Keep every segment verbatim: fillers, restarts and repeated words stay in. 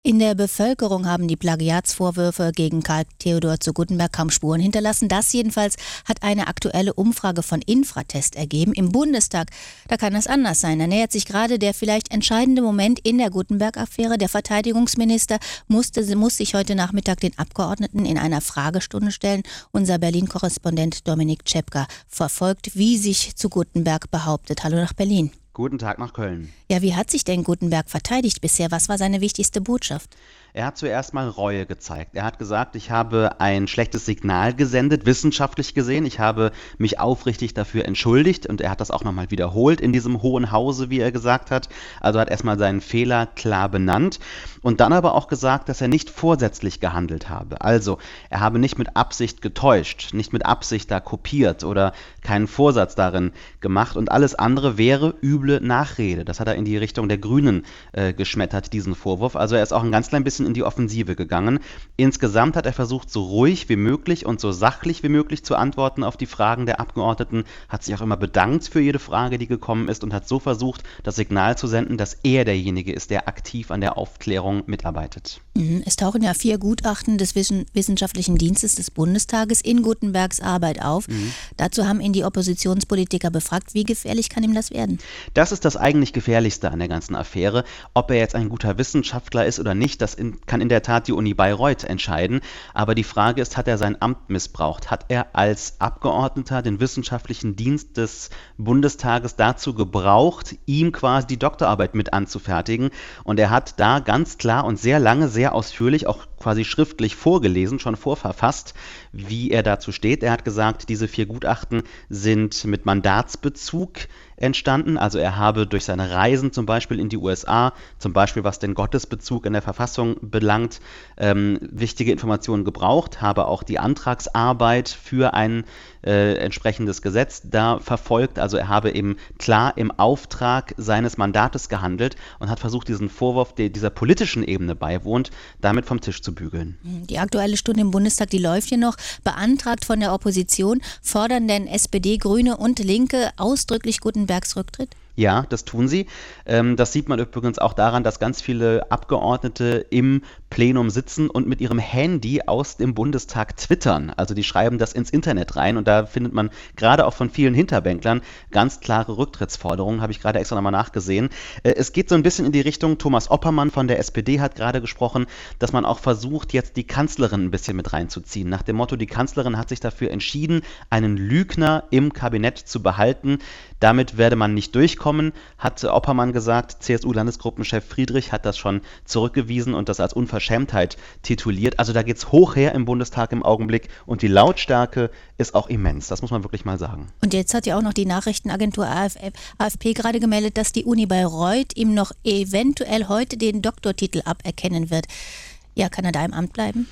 In der Bevölkerung haben die Plagiatsvorwürfe gegen Karl Theodor zu Guttenberg kaum Spuren hinterlassen. Das jedenfalls hat eine aktuelle Umfrage von Infratest ergeben. Im Bundestag, da kann das anders sein. Da nähert sich gerade der vielleicht entscheidende Moment in der Guttenberg-Affäre. Der Verteidigungsminister musste, muss sich heute Nachmittag den Abgeordneten in einer Fragestunde stellen. Unser Berlin-Korrespondent Dominik Czepka verfolgt, wie sich zu Guttenberg behauptet. Hallo nach Berlin. Guten Tag nach Köln. Ja, wie hat sich denn Guttenberg verteidigt bisher? Was war seine wichtigste Botschaft? Er hat zuerst mal Reue gezeigt. Er hat gesagt, ich habe ein schlechtes Signal gesendet, wissenschaftlich gesehen. Ich habe mich aufrichtig dafür entschuldigt und er hat das auch nochmal wiederholt in diesem Hohen Hause, wie er gesagt hat. Also hat erstmal seinen Fehler klar benannt und dann aber auch gesagt, dass er nicht vorsätzlich gehandelt habe. Also er habe nicht mit Absicht getäuscht, nicht mit Absicht da kopiert oder keinen Vorsatz darin gemacht und alles andere wäre üble Nachrede. Das hat er in die Richtung der Grünen äh, geschmettert, diesen Vorwurf. Also er ist auch ein ganz klein bisschen in die Offensive gegangen. Insgesamt hat er versucht, so ruhig wie möglich und so sachlich wie möglich zu antworten auf die Fragen der Abgeordneten, hat sich auch immer bedankt für jede Frage, die gekommen ist und hat so versucht, das Signal zu senden, dass er derjenige ist, der aktiv an der Aufklärung mitarbeitet. Es tauchen ja vier Gutachten des Wissenschaftlichen Dienstes des Bundestages in Guttenbergs Arbeit auf. Mhm. Dazu haben ihn die Oppositionspolitiker befragt. Wie gefährlich kann ihm das werden? Das ist das eigentlich Gefährlichste an der ganzen Affäre. Ob er jetzt ein guter Wissenschaftler ist oder nicht, das in, kann in der Tat die Uni Bayreuth entscheiden. Aber die Frage ist, hat er sein Amt missbraucht? Hat er als Abgeordneter den Wissenschaftlichen Dienst des Bundestages dazu gebraucht, ihm quasi die Doktorarbeit mit anzufertigen? Und er hat da ganz klar und sehr lange, sehr ausführlich, auch quasi schriftlich vorgelesen, schon vorverfasst, wie er dazu steht. Er hat gesagt, diese vier Gutachten sind mit Mandatsbezug entstanden. Also er habe durch seine Reisen zum Beispiel in die U S A, zum Beispiel was den Gottesbezug in der Verfassung belangt, ähm, wichtige Informationen gebraucht, habe auch die Antragsarbeit für ein äh, entsprechendes Gesetz da verfolgt. Also er habe eben klar im Auftrag seines Mandates gehandelt und hat versucht, diesen Vorwurf, der dieser politischen Ebene beiwohnt, damit vom Tisch zu bügeln. Die Aktuelle Stunde im Bundestag, die läuft hier noch, beantragt von der Opposition, fordern denn S P D, Grüne und Linke ausdrücklich Guttenbergs Rücktritt? Ja, das tun sie. Das sieht man übrigens auch daran, dass ganz viele Abgeordnete im Plenum sitzen und mit ihrem Handy aus dem Bundestag twittern. Also die schreiben das ins Internet rein und da findet man gerade auch von vielen Hinterbänklern ganz klare Rücktrittsforderungen, habe ich gerade extra nochmal nachgesehen. Es geht so ein bisschen in die Richtung, Thomas Oppermann von der S P D hat gerade gesprochen, dass man auch versucht, jetzt die Kanzlerin ein bisschen mit reinzuziehen. Nach dem Motto, die Kanzlerin hat sich dafür entschieden, einen Lügner im Kabinett zu behalten. Damit werde man nicht durchkommen, hat Oppermann gesagt. C S U-Landesgruppenchef Friedrich hat das schon zurückgewiesen und das als Unverschämtheit tituliert. Also da geht es hoch her im Bundestag im Augenblick und die Lautstärke ist auch immens. Das muss man wirklich mal sagen. Und jetzt hat ja auch noch die Nachrichtenagentur A F P gerade gemeldet, dass die Uni Bayreuth ihm noch eventuell heute den Doktortitel aberkennen wird. Ja, kann er da im Amt bleiben?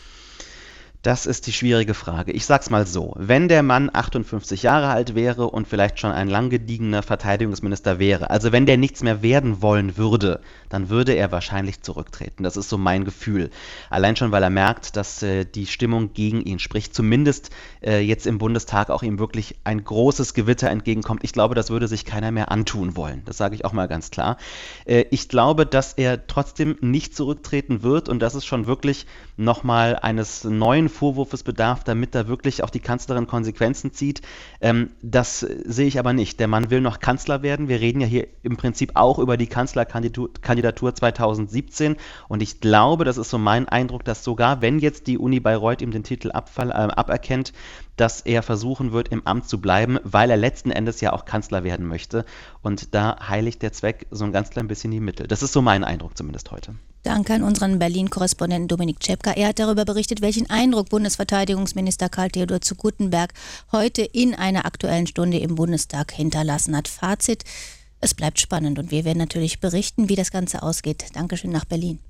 Das ist die schwierige Frage. Ich sag's mal so, wenn der Mann achtundfünfzig Jahre alt wäre und vielleicht schon ein lang gediegener Verteidigungsminister wäre, also wenn der nichts mehr werden wollen würde, dann würde er wahrscheinlich zurücktreten. Das ist so mein Gefühl. Allein schon, weil er merkt, dass äh, die Stimmung gegen ihn spricht, zumindest äh, jetzt im Bundestag auch ihm wirklich ein großes Gewitter entgegenkommt. Ich glaube, das würde sich keiner mehr antun wollen. Das sage ich auch mal ganz klar. Äh, ich glaube, dass er trotzdem nicht zurücktreten wird und dass es schon wirklich nochmal eines neuen Vorwurfs bedarf, damit da wirklich auch die Kanzlerin Konsequenzen zieht. Ähm, das sehe ich aber nicht. Der Mann will noch Kanzler werden. Wir reden ja hier im Prinzip auch über die Kanzlerkandidatur zweitausendsiebzehn und ich glaube, das ist so mein Eindruck, dass sogar wenn jetzt die Uni Bayreuth ihm den Titel abfall, äh, aberkennt, dass er versuchen wird, im Amt zu bleiben, weil er letzten Endes ja auch Kanzler werden möchte. Und da heiligt der Zweck so ein ganz klein bisschen die Mittel. Das ist so mein Eindruck zumindest heute. Danke an unseren Berlin-Korrespondenten Dominik Czepka. Er hat darüber berichtet, welchen Eindruck Bundesverteidigungsminister Karl Theodor zu Guttenberg heute in einer Aktuellen Stunde im Bundestag hinterlassen hat. Fazit: Es bleibt spannend und wir werden natürlich berichten, wie das Ganze ausgeht. Dankeschön nach Berlin.